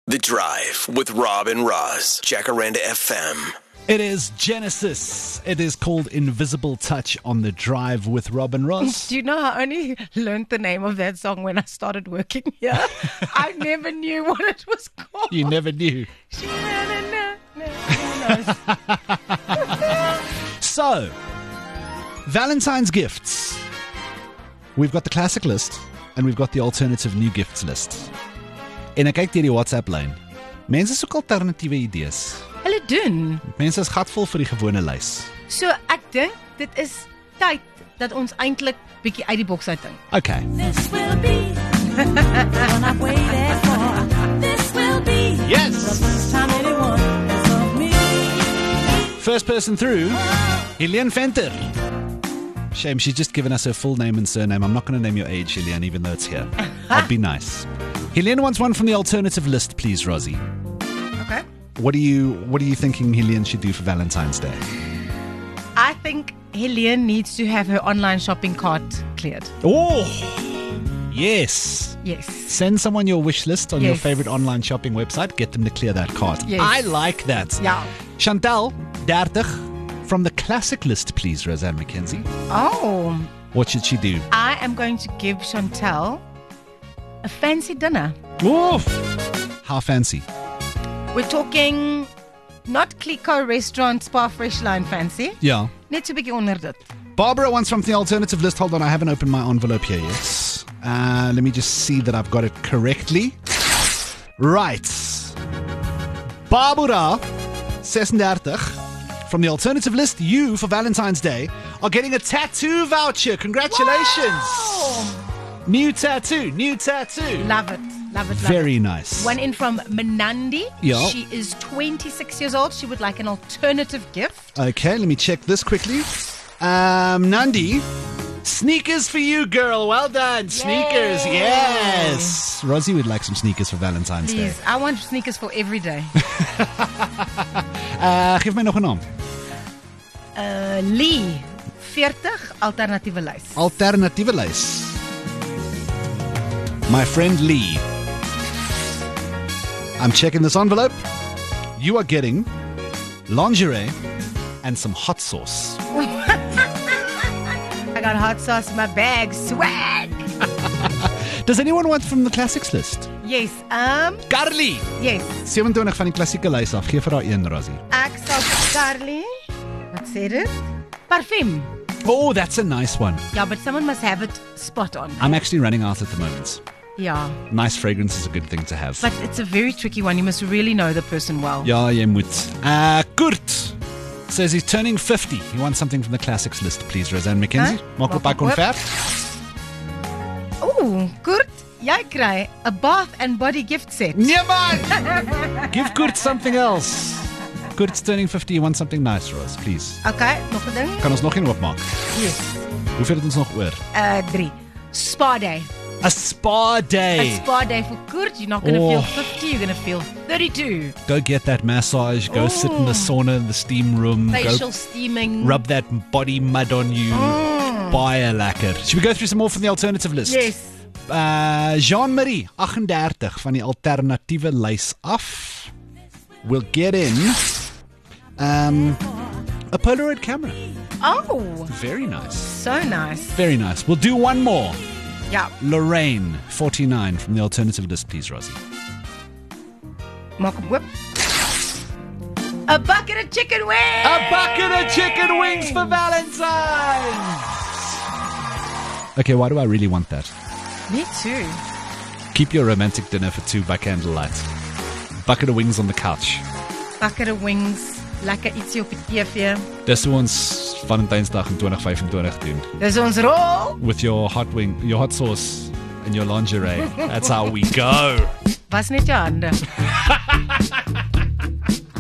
The Drive with Rob and Roz, Jacaranda FM. It is Genesis. It is called Invisible Touch on The Drive with Rob and Roz. Do you know, I only learned the name of that song when I started working here. I never knew what it was called. You never knew. So, Valentine's gifts. We've got the classic list and we've got the alternative new gifts list. En ek kyk deur die WhatsApp lyn. Mense soek alternatiewe idees. Hulle doen. Mense is gatvol vir die gewone lys. So ek dink dit is tyd dat ons eintlik bietjie uit die boks uitdink. Okay. This will be the one I've waited for. This will be Yes. the first time anyone has of me. First person through, Helene Venter. Shame, she's just given us her full name and surname. I'm not going to name your age, Helene, even though it's here. I'll be nice. Helene wants one from the alternative list, please, Rosie. Okay. What are you thinking Helene should do for Valentine's Day? I think Helene needs to have her online shopping cart cleared. Oh, yes. Yes. Send someone your wish list on your Yes. favorite online shopping website. Get them to clear that cart. Yes. I like that. Yeah. Chantal, 30, from the classic list, please, Roseanne McKenzie. Oh, What should she do? I am going to give Chantal a fancy dinner. Oof. How fancy? We're talking not Clico restaurant, Spa Fresh line fancy. Yeah. Net so bietjie onder dit. Barbara wants from the alternative list. Hold on, I haven't opened my envelope here yet. Let me just see that I've got it correctly. Right. Barbara, 36, from the alternative list, you, for Valentine's Day, are getting a tattoo voucher. Congratulations. New tattoo. Love it. Love it. Very nice. One in from Menandi. Yeah. She is 26 years old. She would like an alternative gift. Okay, let me check this quickly. Nandi, sneakers for you, girl. Well done. Sneakers, yes. Rosie would like some sneakers for Valentine's Please, Day. I want sneakers for every day. Geef my nog 'n naam. Lee, 40, alternatiewe lys. Alternatiewe lys. My friend Lee. I'm checking this envelope. You are getting lingerie and some hot sauce. I got hot sauce in my bag. Swag. Does anyone want from the classics list? Yes, Carly. yes. 27 van die klassieke lys af. Geef vir haar een, Rosie. Ek sal vir Carly. Wat sê dit? Parfum. Oh, that's a nice one. Ja, but someone must have it spot on. I'm actually running out at the moment. Ja, Nice fragrance is a good thing to have. but it's a very tricky one. You must really know the person well. Ja, jy moet. Kurt says he's turning 50. He wants something from the classics list, please, Roseanne McKenzie. Maak op by konver. Ooh, Kurt, jy kry a bath and body gift set. Nee man! Give Kurt something else. Kurt's turning 50. He wants something nice, Rose, please. Okay, nog 'n ding? Kan ons nog een oopmaak? Yes. Hoeveel het ons nog oor? 3. Spa day. A spa day. A spa day for Kurt. You're not going to Oh. feel 50, you're going to feel 32. Go get that massage. Go sit in the sauna in the steam room. Facial Go steaming. rub that body mud on you. Baie lekker. Should we go through some more from the alternative list? Yes. Jean-Marie, 38 van die alternatiewe lys af. Will get in a Polaroid camera. Oh, Very nice. so nice. Very nice. We'll do one more. Yeah. Lorraine, 49 from the alternative list, please, Rosie. Maak hom oop. A bucket of chicken wings. A bucket of chicken wings for Valentine's! Okay, why do I really want that? Me too. Keep your romantic dinner for 2 by candlelight. Bucket of wings on the couch. Bucket of wings. Lekker ietsie op die TV. Dis hoe ons Valentijnsdag in 2025 doen. Dis ons rol. With your hot sauce and your lingerie. That's how we go. Was net jou hande.